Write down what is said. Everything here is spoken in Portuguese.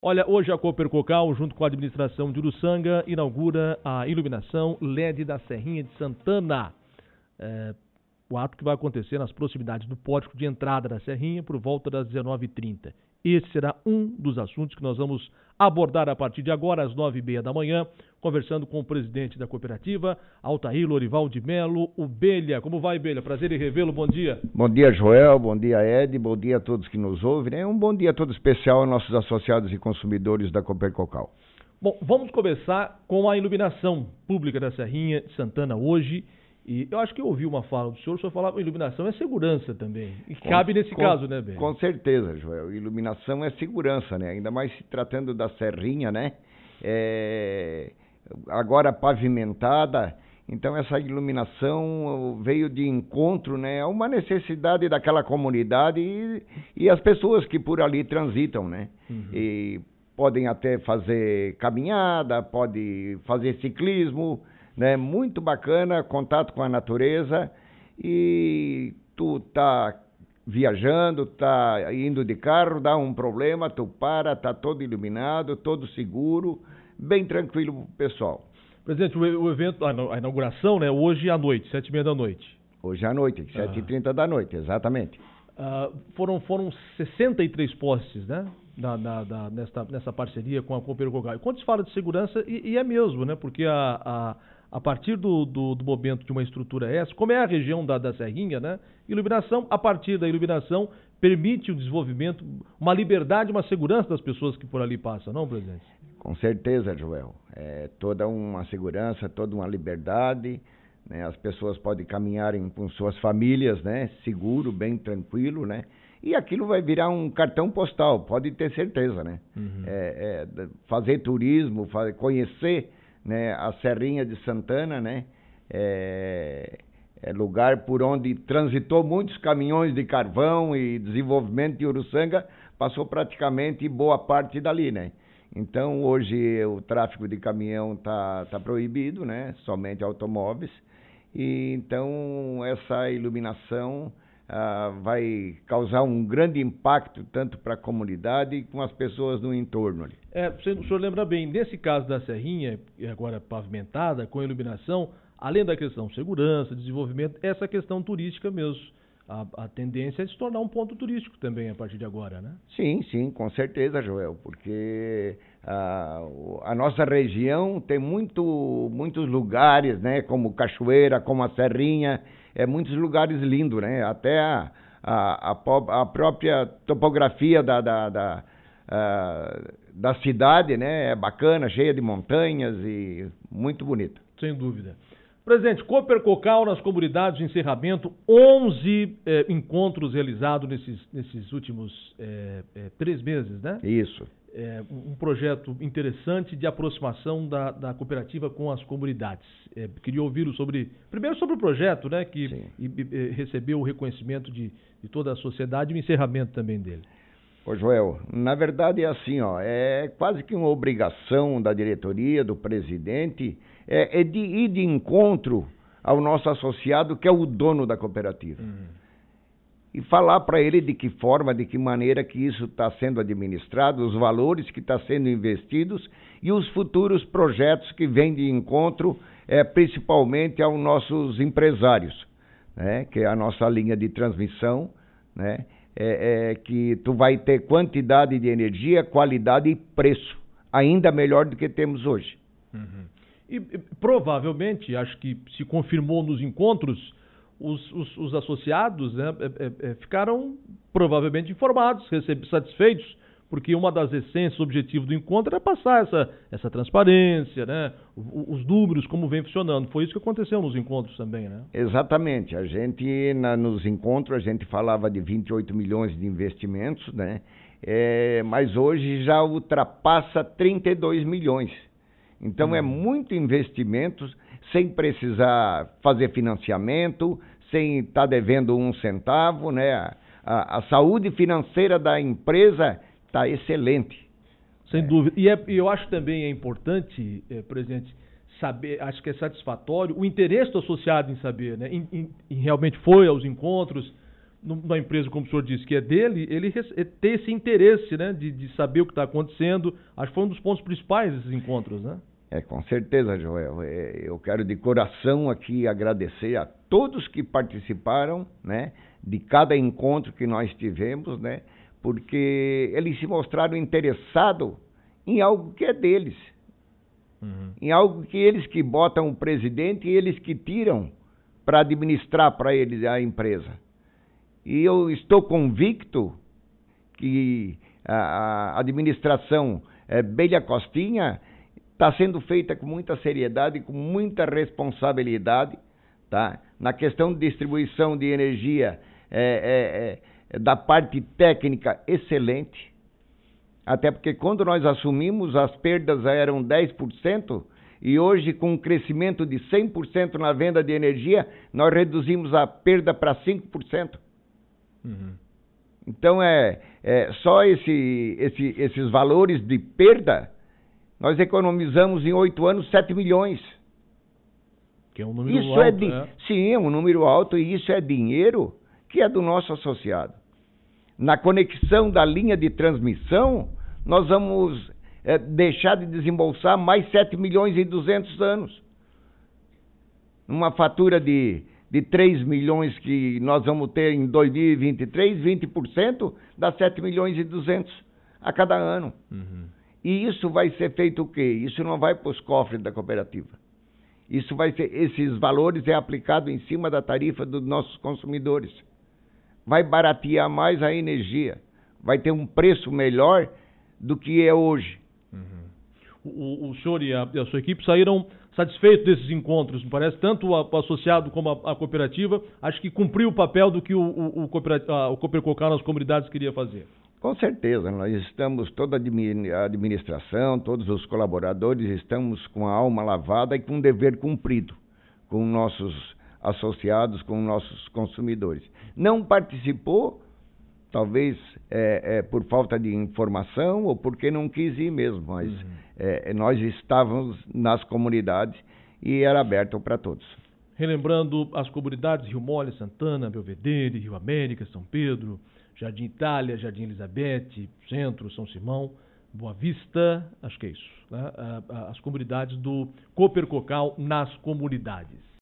Olha, hoje a Copercocal, junto com a administração de Uruçanga, inaugura a iluminação LED da Serrinha de Santana. O ato que vai acontecer nas proximidades do pórtico de entrada da Serrinha por volta das 19h30. Esse será um dos assuntos que nós vamos abordar a partir de agora, às 9h30 da manhã, conversando com o presidente da cooperativa, Altair Lorival de Melo, o Belha. Como vai, Belha? Prazer em revê-lo, bom dia. Bom dia, Joel, bom dia, Ed, bom dia a todos que nos ouvem, né? Um bom dia todo especial aos nossos associados e consumidores da Copercocal. Bom, vamos começar com a iluminação pública da Serrinha de Santana hoje. E eu acho que eu ouvi uma fala do senhor falava que iluminação é segurança também. E cabe nesse caso, né, Belha? Com certeza, Joel. Iluminação é segurança, né? Ainda mais se tratando da Serrinha, né? Agora pavimentada. Então essa iluminação veio de encontro, né? A uma necessidade daquela comunidade e as pessoas que por ali transitam, né? Uhum. E podem até fazer caminhada, pode fazer ciclismo, né? Muito bacana, contato com a natureza. E tu tá viajando, tá indo de carro, dá um problema, tu para, tá todo iluminado, todo seguro, bem tranquilo pro pessoal. Presidente, o evento, a inauguração, né, hoje à noite, 7h30 da noite. Hoje à noite, 7h30 da noite, exatamente. Foram 63 postes, né, nessa parceria com a Copercocal. Quando se fala de segurança, e é mesmo, né, porque a partir do momento de uma estrutura essa, como é a região da Serrinha, né, iluminação, a partir da iluminação, permite o desenvolvimento, uma liberdade, uma segurança das pessoas que por ali passam, não, presidente? Com certeza, Joel. É toda uma segurança, toda uma liberdade, né? As pessoas podem caminharem com suas famílias, né? Seguro, bem tranquilo, né? E aquilo vai virar um cartão postal, pode ter certeza, né? Uhum. Fazer turismo, conhecer, né, a Serrinha de Santana, né? É lugar por onde transitou muitos caminhões de carvão e desenvolvimento de Uruçanga, passou praticamente boa parte dali, né? Então, hoje o tráfego de caminhão tá proibido, né? Somente automóveis. E então essa iluminação vai causar um grande impacto tanto para a comunidade como as pessoas no entorno ali. O senhor lembra bem, nesse caso da Serrinha, agora pavimentada, com iluminação, além da questão segurança, desenvolvimento, essa questão turística mesmo. A tendência é se tornar um ponto turístico também a partir de agora, né? Sim, com certeza, Joel, porque a nossa região tem muitos lugares, né, como Cachoeira, como a Serrinha, muitos lugares lindos, né? Até a própria topografia da cidade, né, é bacana, cheia de montanhas e muito bonita. Sem dúvida. Presidente, Copercocal nas comunidades de encerramento, 11 encontros realizados nesses últimos 3 meses, né? Isso. Um projeto interessante de aproximação da cooperativa com as comunidades. Queria ouvi-lo primeiro sobre o projeto, né? Que recebeu o reconhecimento de toda a sociedade e o encerramento também dele. Ô Joel, na verdade é assim, é quase que uma obrigação da diretoria, do presidente, de ir de encontro ao nosso associado, que é o dono da cooperativa. Uhum. E falar para ele de que forma, de que maneira que isso está sendo administrado, os valores que estão sendo investidos e os futuros projetos que vêm de encontro, principalmente aos nossos empresários, né? Que é a nossa linha de transmissão, né? Que tu vai ter quantidade de energia, qualidade e preço, ainda melhor do que temos hoje. Uhum. E provavelmente, acho que se confirmou nos encontros, os associados, né, ficaram provavelmente informados, satisfeitos, porque uma das essências, o objetivo do encontro era passar essa transparência, né, os números, como vem funcionando. Foi isso que aconteceu nos encontros também, né? Exatamente. A gente, nos encontros, a gente falava de 28 milhões de investimentos, né, mas hoje já ultrapassa 32 milhões. Então é muito investimento, sem precisar fazer financiamento, sem estar devendo um centavo, né? A saúde financeira da empresa está excelente. Sem dúvida. E eu acho também importante, presidente, saber, acho que é satisfatório, o interesse do associado em saber, né? Em realmente foi aos encontros, numa empresa, como o senhor disse, que é dele, ele ter esse interesse, né, de saber o que está acontecendo. Acho que foi um dos pontos principais desses encontros, né? Com certeza, Joel. Eu quero de coração aqui agradecer a todos que participaram, né, de cada encontro que nós tivemos, né, porque eles se mostraram interessados em algo que é deles, em algo que eles que botam o presidente e eles que tiram para administrar para eles a empresa. E eu estou convicto que a administração Belia Costinha está sendo feita com muita seriedade, com muita responsabilidade, tá? Na questão de distribuição de energia, da parte técnica, excelente. Até porque quando nós assumimos, as perdas eram 10%, e hoje, com um crescimento de 100% na venda de energia, nós reduzimos a perda para 5%. Então, só esses valores de perda, nós economizamos em 8 anos 7 milhões. Que é um número alto, Sim, é um número alto, e isso é dinheiro que é do nosso associado. Na conexão da linha de transmissão, nós vamos deixar de desembolsar mais 7 milhões em 200 anos. Uma fatura de 3 milhões que nós vamos ter em 2023, 20% dá 7 milhões e 200 a cada ano. E isso vai ser feito o quê? Isso não vai para os cofres da cooperativa. Isso vai ser, esses valores aplicado em cima da tarifa dos nossos consumidores. Vai baratear mais a energia. Vai ter um preço melhor do que é hoje. O senhor e a sua equipe saíram satisfeitos desses encontros, me parece, tanto o associado como a cooperativa. Acho que cumpriu o papel do que o Copercocal nas comunidades queria fazer. Com certeza, nós estamos, toda a administração, todos os colaboradores, estamos com a alma lavada e com um dever cumprido com nossos associados, com nossos consumidores. Não participou, talvez por falta de informação ou porque não quis ir mesmo, mas nós estávamos nas comunidades e era aberto para todos. Relembrando as comunidades Rio Mole, Santana, Belvedere, Rio América, São Pedro, Jardim Itália, Jardim Elizabeth, Centro, São Simão, Boa Vista, acho que é isso, né? As comunidades do Copercocal nas comunidades.